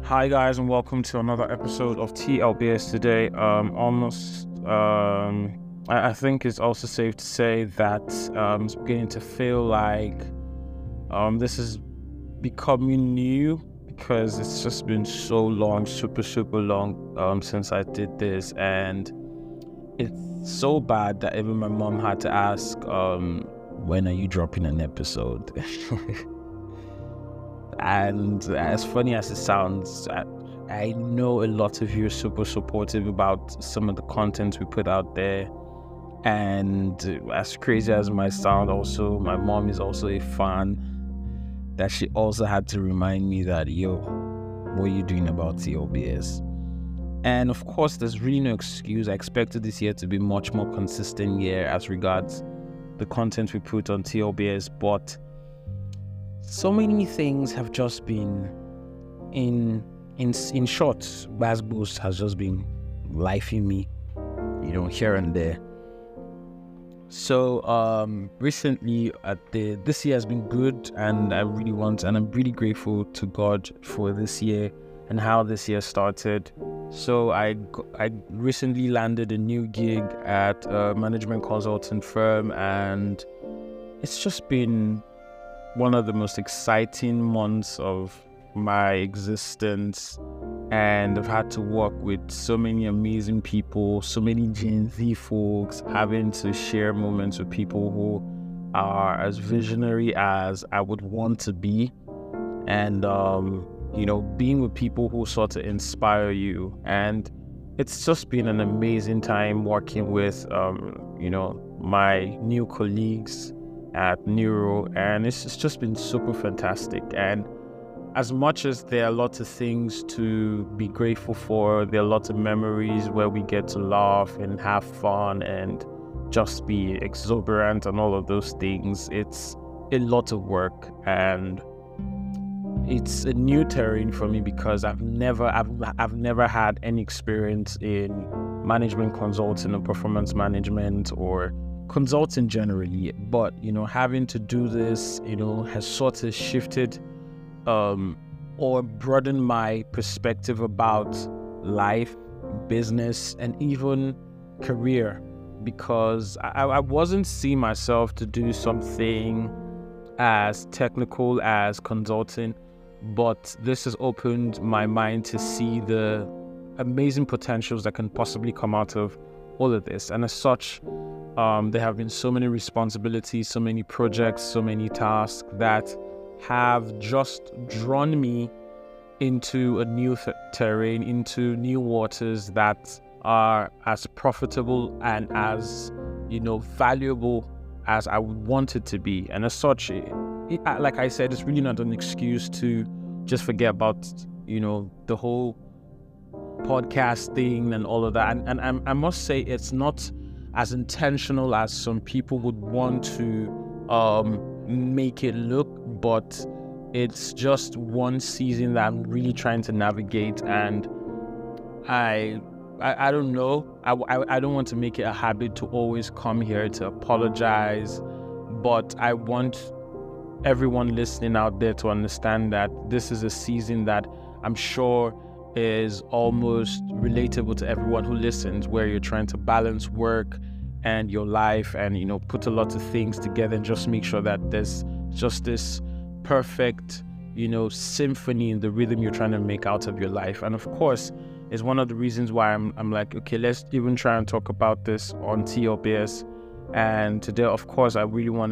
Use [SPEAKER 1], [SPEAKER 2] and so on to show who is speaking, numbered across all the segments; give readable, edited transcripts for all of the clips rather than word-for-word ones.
[SPEAKER 1] Hi guys, and welcome to another episode of TLBS today. I think it's also safe to say that it's beginning to feel like this is becoming new because it's just been so long, super long since I did this, and it's so bad that even my mom had to ask, when are you dropping an episode? And as funny as it sounds, I know a lot of you are super supportive about some of the content we put out there. And as crazy as it might sound, also, my mom is also a fan, that she also had to remind me that, what are you doing about TLBS? And of course, there's really no excuse. I expected this year to be much more consistent year as regards the content we put on TLBS, but so many things have just been in short. Bass Boost has just been lifing me, here and there. So recently, this year has been good, and I'm really grateful to God for this year and how this year started. So I recently landed a new gig at a management consulting firm, and it's just been one of the most exciting months of my existence, and I've had to work with so many amazing people, so many Gen Z folks, having to share moments with people who are as visionary as I would want to be, and being with people who sort of inspire you. And it's just been an amazing time working with my new colleagues at Neuro, and it's just been super fantastic. And as much as there are lots of things to be grateful for, there are lots of memories where we get to laugh and have fun and just be exuberant and all of those things. It's a lot of work, and it's a new terrain for me because I've never had any experience in management consulting or performance management or consulting generally, but having to do this has sort of shifted or broadened my perspective about life, business, and even career, because I wasn't seeing myself to do something as technical as consulting, but this has opened my mind to see the amazing potentials that can possibly come out of all of this. And as such, there have been so many responsibilities, so many projects, so many tasks that have just drawn me into a new terrain, into new waters that are as profitable and as valuable as I would want it to be. And as such, like I said, it's really not an excuse to just forget about the whole podcast thing and all of that. And I must say, it's not as intentional as some people would want to make it look, but it's just one season that I'm really trying to navigate. And I don't know, I don't want to make it a habit to always come here to apologize, but I want everyone listening out there to understand that this is a season that I'm sure is almost relatable to everyone who listens, where you're trying to balance work and your life and put a lot of things together and just make sure that there's just this perfect symphony in the rhythm you're trying to make out of your life. And of course, it's one of the reasons why I'm like, okay, let's even try and talk about this on TLBS. And today, of course, I really want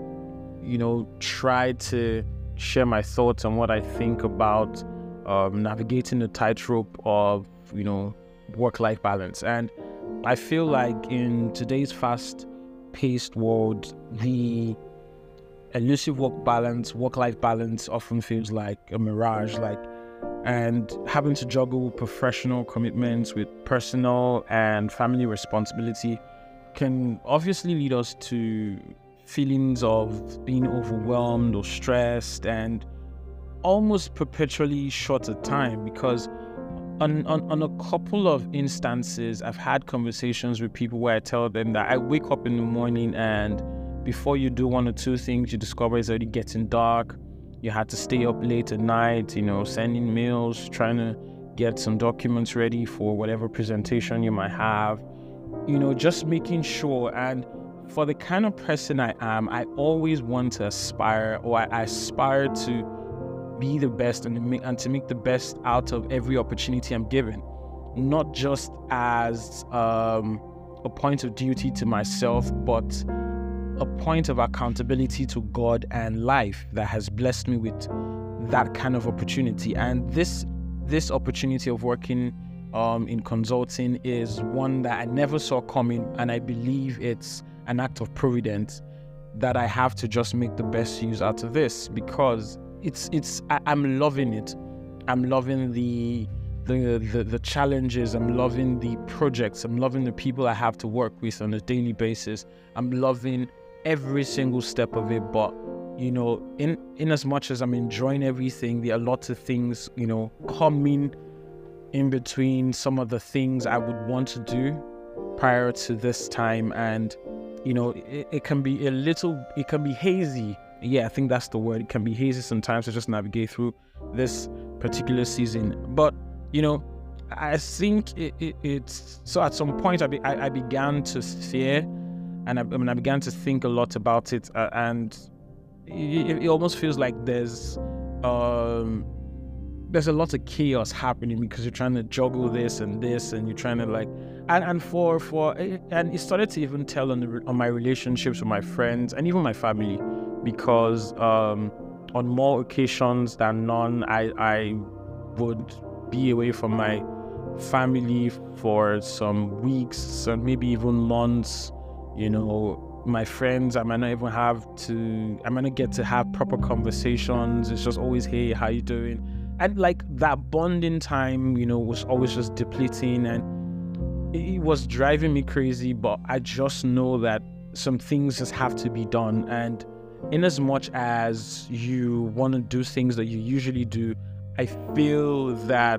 [SPEAKER 1] to try to share my thoughts on what I think about navigating the tightrope of work-life balance. And I feel like in today's fast-paced world, the elusive work-life balance often feels like a mirage, and having to juggle professional commitments with personal and family responsibility can obviously lead us to feelings of being overwhelmed or stressed and almost perpetually short of time. Because on a couple of instances, I've had conversations with people where I tell them that I wake up in the morning and before you do one or two things, you discover it's already getting dark. you had to stay up late at night, sending mails, trying to get some documents ready for whatever presentation you might have, just making sure. And for the kind of person I am, I always want to aspire, or I aspire to be the best and to make the best out of every opportunity I'm given, not just as a point of duty to myself, but a point of accountability to God and life that has blessed me with that kind of opportunity. And this opportunity of working in consulting is one that I never saw coming, and I believe it's an act of providence that I have to just make the best use out of this, because I'm loving it. I'm loving the challenges. I'm loving the projects. I'm loving the people I have to work with on a daily basis. I'm loving every single step of it. But in as much as I'm enjoying everything, there are lots of things coming in between some of the things I would want to do prior to this time. And it can be it can be hazy. Yeah, I think that's the word. It can be hazy sometimes to just navigate through this particular season. But I think it's so at some point I began to fear, and I began to think a lot about it, and it almost feels like there's a lot of chaos happening, because you're trying to juggle this, and you're trying to and it started to even tell on my relationships with my friends and even my family, because on more occasions than none, I would be away from my family for some weeks and maybe even months. My friends, I might not get to have proper conversations. It's just always, hey, how you doing? And that bonding time, was always just depleting, and it was driving me crazy. But I just know that some things just have to be done. And in as much as you want to do things that you usually do, I feel that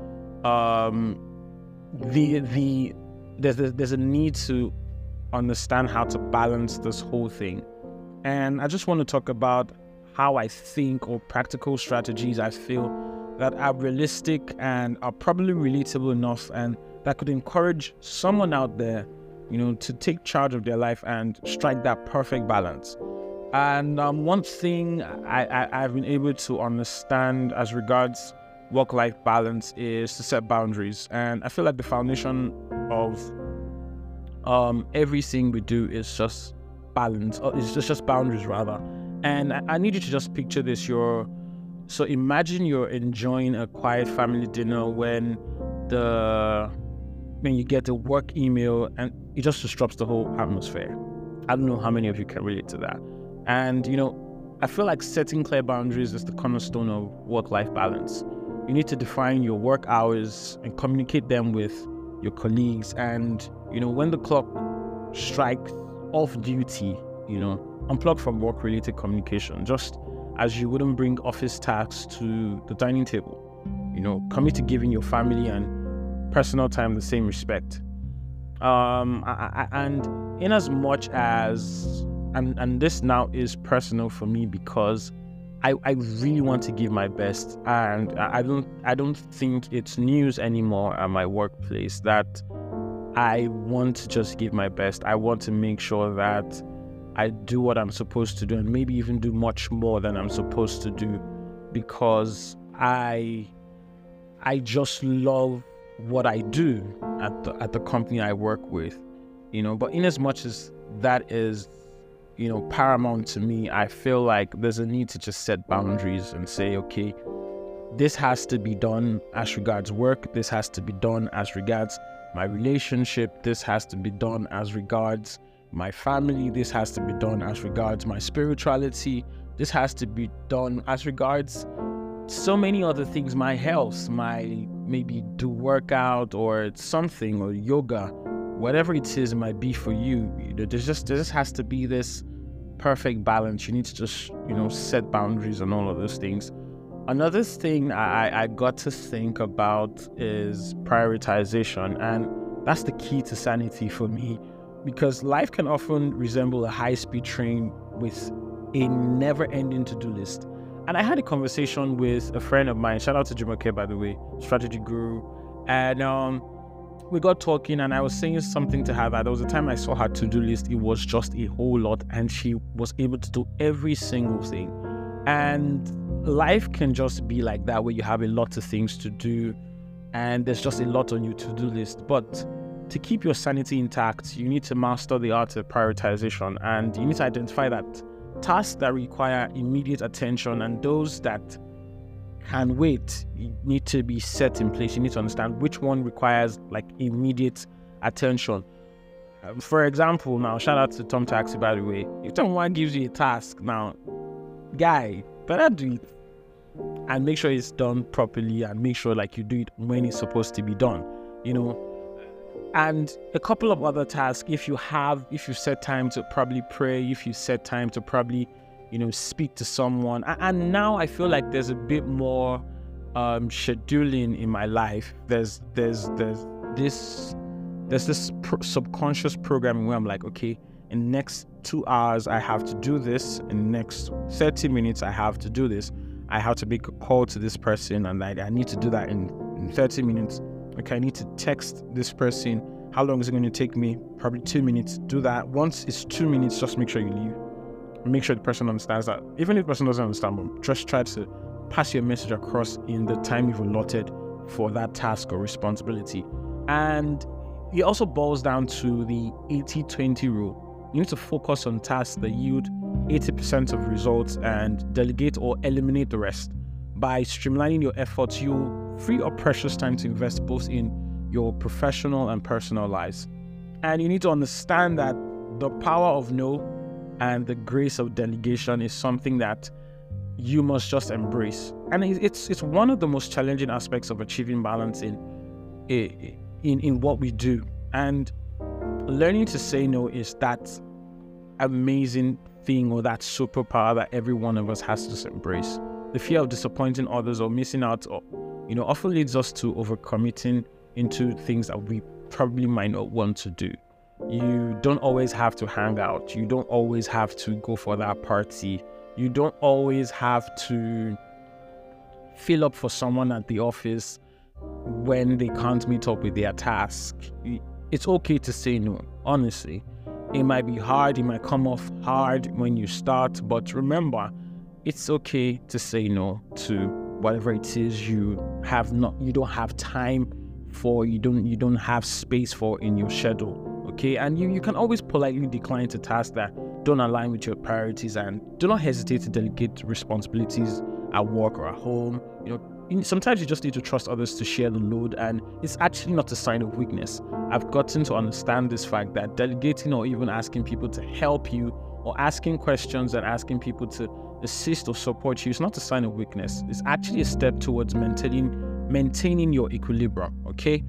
[SPEAKER 1] there's a need to understand how to balance this whole thing. And I just want to talk about how I think, or practical strategies I feel that are realistic and are probably relatable enough, and that could encourage someone out there, to take charge of their life and strike that perfect balance. And one thing I've been able to understand as regards work-life balance is to set boundaries. And I feel like the foundation of everything we do is just balance. It's just boundaries, rather. And I need you to just picture this. So imagine you're enjoying a quiet family dinner when you get a work email, and it just disrupts the whole atmosphere. I don't know how many of you can relate to that. And, I feel like setting clear boundaries is the cornerstone of work-life balance. You need to define your work hours and communicate them with your colleagues. And, when the clock strikes off duty, unplug from work-related communication, just as you wouldn't bring office tasks to the dining table. Commit to giving your family and personal time the same respect. And in as much as, and this now is personal for me, because I really want to give my best, and I don't think it's news anymore at my workplace that I want to just give my best. I want to make sure that I do what I'm supposed to do, and maybe even do much more than I'm supposed to do, because I just love what I do at the company I work with, But in as much as that is, paramount to me, I feel like there's a need to just set boundaries and say, okay, this has to be done as regards work. This has to be done as regards my relationship. This has to be done as regards my family. This has to be done as regards my spirituality. This has to be done as regards so many other things, my health, my maybe do workout or something, or yoga, whatever it is it might be for you. There just has to be this perfect balance. You need to just, set boundaries and all of those things. Another thing I got to think about is prioritization, and that's the key to sanity for me, because life can often resemble a high-speed train with a never-ending to-do list. And I had a conversation with a friend of mine. Shout out to Jumoke, by the way, strategy guru. And we got talking, and I was saying something to her that there was a time I saw her to-do list. It was just a whole lot, and she was able to do every single thing. And life can just be like that, where you have a lot of things to do, and there's just a lot on your to-do list. But to keep your sanity intact, you need to master the art of prioritization, and you need to identify that tasks that require immediate attention and those that can wait need to be set in place. You need to understand which one requires like immediate attention. For example, now shout out to Tom Taxi, by the way. If someone gives you a task, now guy, better do it and make sure it's done properly, and make sure like you do it when it's supposed to be done, you know. And a couple of other tasks, if you set time to probably pray, if you set time to probably, you know, speak to someone. And now I feel like there's a bit more scheduling in my life. There's this subconscious programming where I'm like, okay, in the next 2 hours I have to do this. In the next 30 minutes I have to do this. I have to make a call to this person, and I need to do that in 30 minutes. Okay, I need to text this person. How long is it going to take me? Probably 2 minutes. Do that. Once it's 2 minutes, just make sure you leave. Make sure the person understands that. Even if the person doesn't understand, but just try to pass your message across in the time you've allotted for that task or responsibility. And it also boils down to the 80-20 rule. You need to focus on tasks that yield 80% of results and delegate or eliminate the rest. By streamlining your efforts, you'll free up precious time to invest both in your professional and personal lives. And you need to understand that the power of no and the grace of delegation is something that you must just embrace. And it's one of the most challenging aspects of achieving balance in what we do. And learning to say no is that amazing thing, or that superpower that every one of us has to embrace. The fear of disappointing others or missing out, or, you know, often leads us to overcommitting into things that we probably might not want to do. You don't always have to hang out. You don't always have to go for that party. You don't always have to fill up for someone at the office when they can't meet up with their task. It's okay to say no, honestly. It might be hard, it might come off hard when you start, but remember, it's okay to say no to whatever it is you don't have time for, you don't have space for in your schedule. Okay, and you can always politely decline to tasks that don't align with your priorities, and do not hesitate to delegate responsibilities at work or at home. You know, sometimes you just need to trust others to share the load, and it's actually not a sign of weakness. I've gotten to understand this fact that delegating or even asking people to help you, or asking questions and asking people to assist or support you, is not a sign of weakness. It's actually a step towards maintaining your equilibrium. Okay,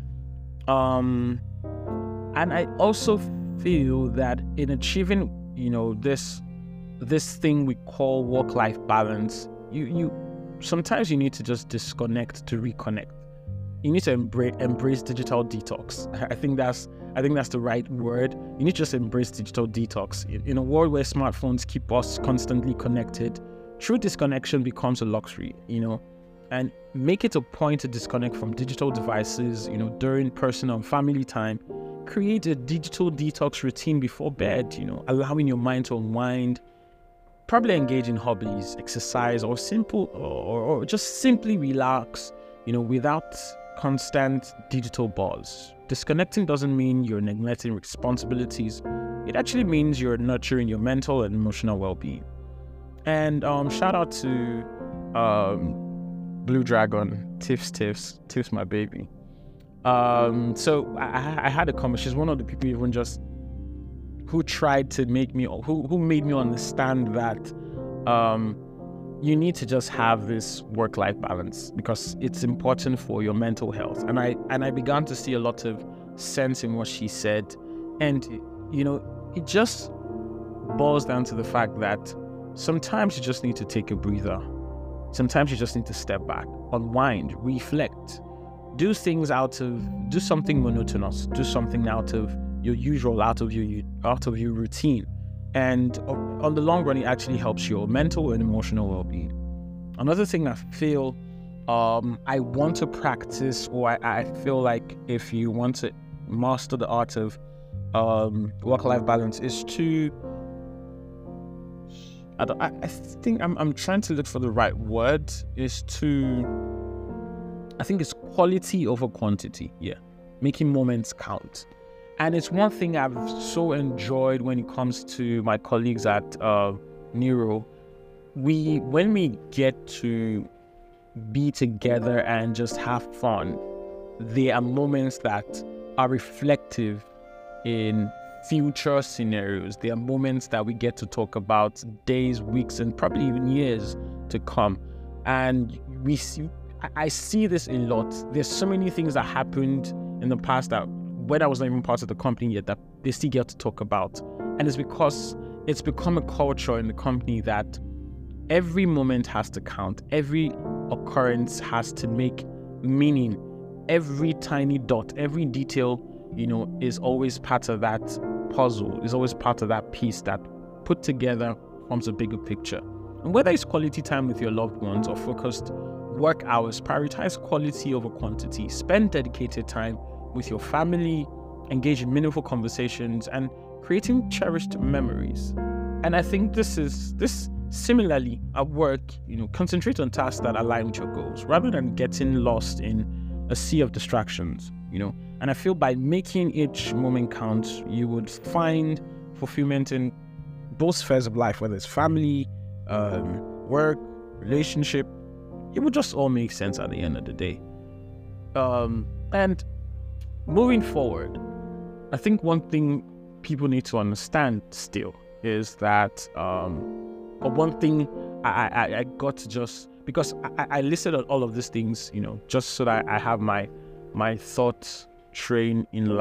[SPEAKER 1] and I also feel that in achieving, you know, this thing we call work-life balance, you sometimes you need to just disconnect to reconnect. You need to embrace digital detox. I think that's the right word. You need to just embrace digital detox. In a world where smartphones keep us constantly connected, true disconnection becomes a luxury, you know. And make it a point to disconnect from digital devices, you know, during personal and family time. Create a digital detox routine before bed, you know, allowing your mind to unwind. Probably engage in hobbies, exercise, or or just simply relax, you know, without constant digital buzz. Disconnecting doesn't mean you're neglecting responsibilities. It actually means you're nurturing your mental and emotional well-being. And shout out to Blue Dragon, Tiffs, my baby. So I had a conversation. She's one of the people even just who tried to make me, who made me understand that you need to just have this work-life balance, because it's important for your mental health. And I began to see a lot of sense in what she said. And, you know, it just boils down to the fact that sometimes you just need to take a breather. Sometimes you just need to step back, unwind, reflect, do something monotonous, do something out of your usual, out of your routine. And on the long run, it actually helps your mental and emotional well-being. Another thing I feel I want to practice, or I feel like if you want to master the art of work-life balance, is to I think I'm trying to look for the right word. I think it's quality over quantity. Yeah, making moments count. And it's one thing I've so enjoyed when it comes to my colleagues at Neuro. When we get to be together and just have fun, there are moments that are reflective in future scenarios. There are moments that we get to talk about days, weeks, and probably even years to come. And I see this a lot. There's so many things that happened in the past that when I was not even part of the company yet, that they still get to talk about. And it's because it's become a culture in the company that every moment has to count. Every occurrence has to make meaning. Every tiny dot, every detail, is always part of that puzzle, is always part of that piece that put together forms a bigger picture. And whether it's quality time with your loved ones or focused work hours, prioritize quality over quantity. Spend dedicated time with your family, engage in meaningful conversations, and creating cherished memories. And I think this similarly at work, concentrate on tasks that align with your goals rather than getting lost in a sea of distractions, And I feel by making each moment count, you would find fulfillment in both spheres of life, whether it's family, work, relationship. It would just all make sense at the end of the day. And moving forward, I think one thing people need to understand still is that, one thing I got to just, because I listed all of these things, just so that I have my thoughts train in,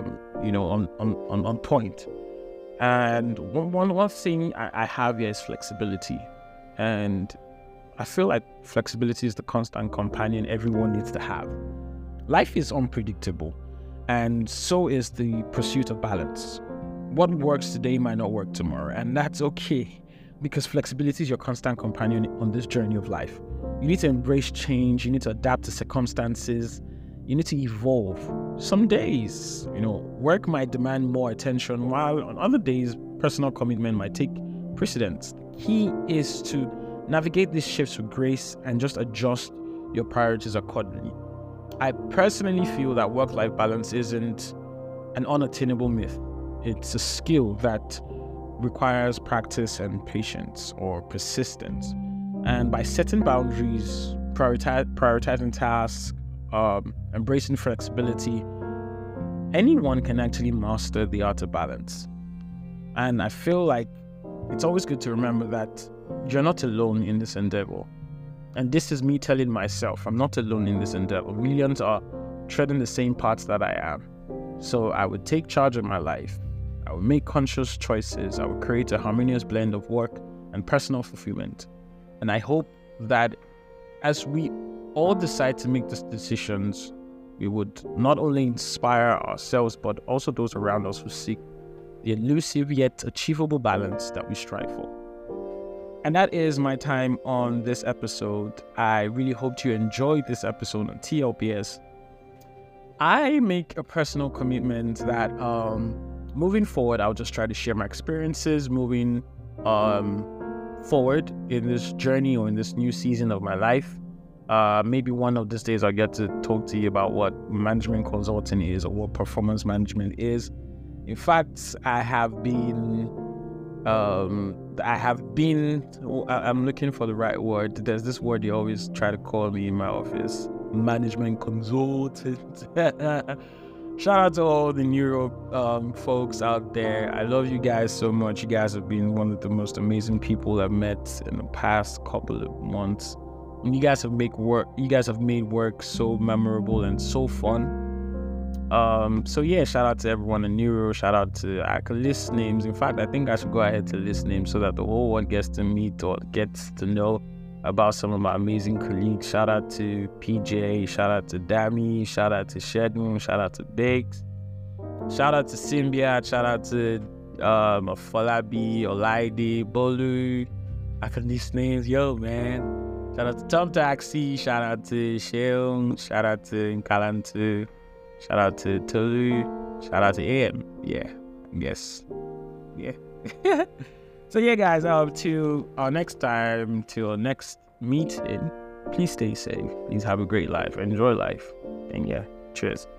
[SPEAKER 1] on point. And one thing I have here is flexibility. And I feel like flexibility is the constant companion everyone needs to have. Life is unpredictable, and so is the pursuit of balance. What works today might not work tomorrow, and that's okay, because flexibility is your constant companion on this journey of life. You need to embrace change, you need to adapt to circumstances, you need to evolve. Some days, work might demand more attention, while on other days, personal commitment might take precedence. The key is to navigate these shifts with grace and just adjust your priorities accordingly. I personally feel that work-life balance isn't an unattainable myth. It's a skill that requires practice and patience or persistence. And by setting boundaries, prioritizing tasks, embracing flexibility, anyone can actually master the art of balance. And I feel like it's always good to remember that you're not alone in this endeavor. And this is me telling myself, I'm not alone in this endeavor. Millions are treading the same paths that I am. So I would take charge of my life. I would make conscious choices. I would create a harmonious blend of work and personal fulfillment. And I hope that as we all decide to make these decisions, we would not only inspire ourselves, but also those around us who seek the elusive yet achievable balance that we strive for. And that is my time on this episode. I really hope you enjoyed this episode on TLPS. I make a personal commitment that moving forward, I'll just try to share my experiences moving forward in this journey or in this new season of my life. Maybe one of these days I'll get to talk to you about what management consulting is or what performance management is. In fact, I'm looking for the right word. There's this word they always try to call me in my office, management consultant. Shout out to all the Neuro folks out there. I love you guys so much. You guys have been one of the most amazing people I've met in the past couple of months. And you guys have made work so memorable and so fun. So yeah, shout out to everyone in Neuro. Shout out to, I can list names. In fact, I think I should go ahead to list names so that the whole world gets to meet or gets to know about some of my amazing colleagues. Shout out to PJ, shout out to Dami, shout out to Shedun, shout out to Biggs, shout out to Symbia, shout out to Falabi, Olaide, Bolu. I can list names, yo man. Shout out to Tom Taxi. Shout out to Sheung. Shout out to Nkalantu. Shout out to Tolu. Shout out to AM. Yeah. Yes. Yeah. So yeah, guys, till our next time, till our next meeting, please stay safe. Please have a great life. Enjoy life. And yeah, cheers.